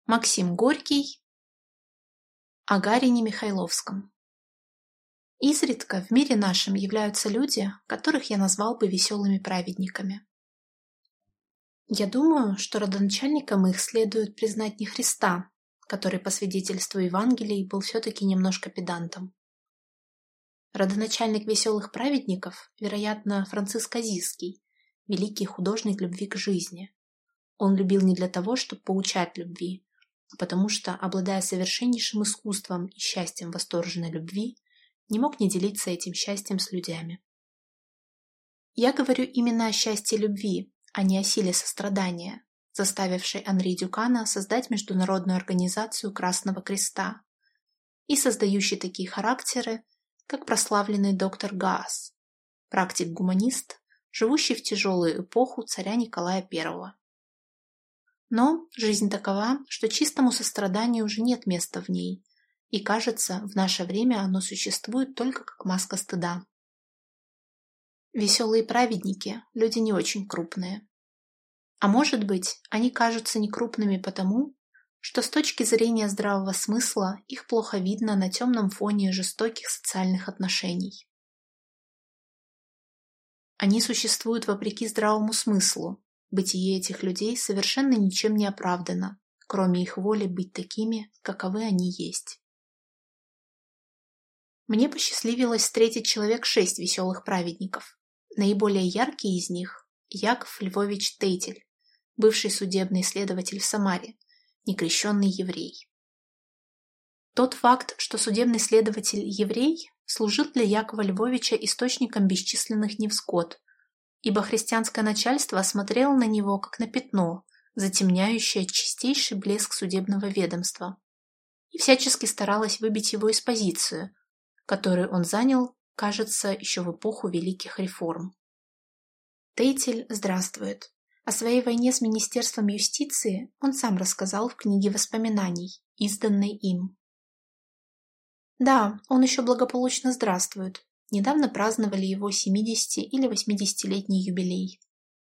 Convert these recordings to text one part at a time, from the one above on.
Максим Горький о Гарине Михайловском. Изредка в мире нашем являются люди, которых я назвал бы веселыми праведниками. Я думаю, что родоначальником их следует признать не Христа, который по свидетельству Евангелий был все-таки немножко педантом. Родоначальник веселых праведников, вероятно, Франциск Азизский, великий художник любви к жизни. Он любил не для того, чтобы поучать любви, потому что, обладая совершеннейшим искусством и счастьем восторженной любви, не мог не делиться этим счастьем с людьми. Я говорю именно о счастье любви, а не о силе сострадания, заставившей Анри Дюкана создать Международную организацию Красного Креста и создающей такие характеры, как прославленный доктор Гаас, практик-гуманист, живущий в тяжелую эпоху царя Николая I. Но жизнь такова, что чистому состраданию уже нет места в ней, и, кажется, в наше время оно существует только как маска стыда. Веселые праведники – люди не очень крупные. А может быть, они кажутся некрупными потому, что с точки зрения здравого смысла их плохо видно на темном фоне жестоких социальных отношений. Они существуют вопреки здравому смыслу. Бытие этих людей совершенно ничем не оправдано, кроме их воли быть такими, каковы они есть. Мне посчастливилось встретить человек 6 веселых праведников. Наиболее яркий из них – Яков Львович Тейтель, бывший судебный следователь в Самаре, некрещенный еврей. Тот факт, что судебный следователь еврей, служил для Якова Львовича источником бесчисленных невзгод, ибо христианское начальство смотрело на него как на пятно, затемняющее чистейший блеск судебного ведомства, и всячески старалось выбить его из позиции, которую он занял, кажется, еще в эпоху великих реформ. Тейтель здравствует. О своей войне с Министерством юстиции он сам рассказал в книге воспоминаний, изданной им. Да, он еще благополучно здравствует. Недавно праздновали его 70- или 80-летний юбилей.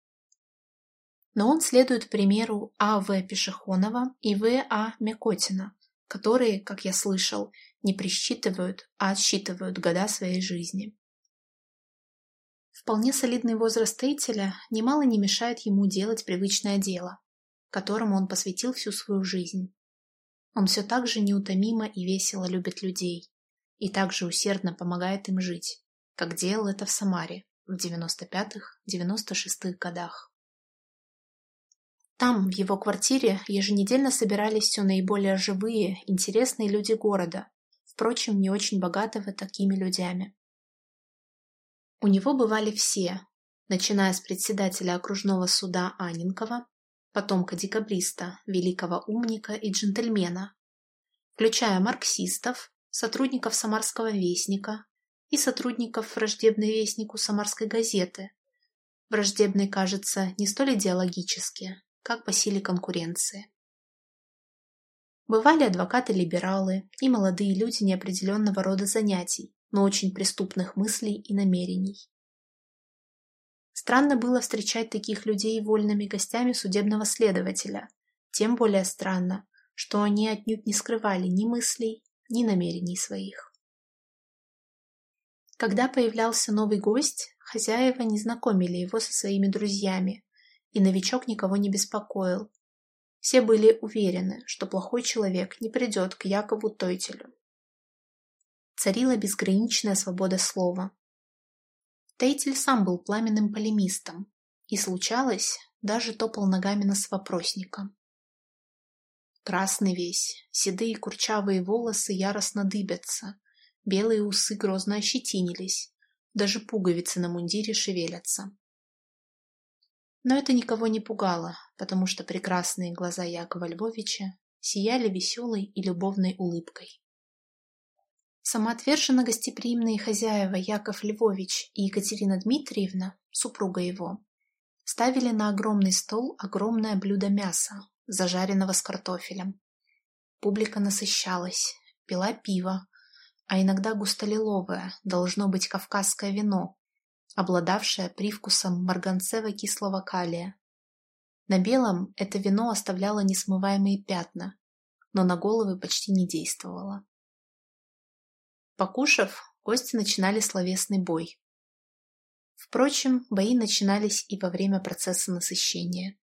Но он следует примеру А.В. Пешехонова и В.А. Мякотина, которые, как я слышал, не присчитывают, а отсчитывают года своей жизни. Вполне солидный возраст Тейтеля немало не мешает ему делать привычное дело, которому он посвятил всю свою жизнь. Он все так же неутомимо и весело любит людей и так же усердно помогает им жить, как делал это в Самаре в 95-96 годах. Там, в его квартире, еженедельно собирались все наиболее живые, интересные люди города, впрочем, не очень богатого такими людьми. У него бывали все, начиная с председателя окружного суда Анненкова, потомка декабриста, великого умника и джентльмена, включая марксистов, сотрудников Самарского вестника и сотрудников враждебной вестнику Самарской газеты, враждебной, кажется, не столь идеологически, как по силе конкуренции. Бывали адвокаты-либералы и молодые люди неопределенного рода занятий, но очень преступных мыслей и намерений. Странно было встречать таких людей вольными гостями судебного следователя, тем более странно, что они отнюдь не скрывали ни мыслей, ни намерений своих. Когда появлялся новый гость, хозяева не знакомили его со своими друзьями, и новичок никого не беспокоил. Все были уверены, что плохой человек не придет к Якову Тейтелю. Царила безграничная свобода слова. Тейтель сам был пламенным полемистом, и, случалось, даже топал ногами нас вопросника. Красный весь, седые курчавые волосы яростно дыбятся, белые усы грозно ощетинились, даже пуговицы на мундире шевелятся. Но это никого не пугало, потому что прекрасные глаза Якова Львовича сияли веселой и любовной улыбкой. Самоотверженно гостеприимные хозяева Яков Львович и Екатерина Дмитриевна, супруга его, ставили на огромный стол огромное блюдо мяса, зажаренного с картофелем. Публика насыщалась, пила пиво, а иногда густолиловое, должно быть кавказское вино, обладавшее привкусом марганцево-кислого калия. На белом это вино оставляло несмываемые пятна, но на головы почти не действовала. Покушав, гости начинали словесный бой. Впрочем, бои начинались и во время процесса насыщения.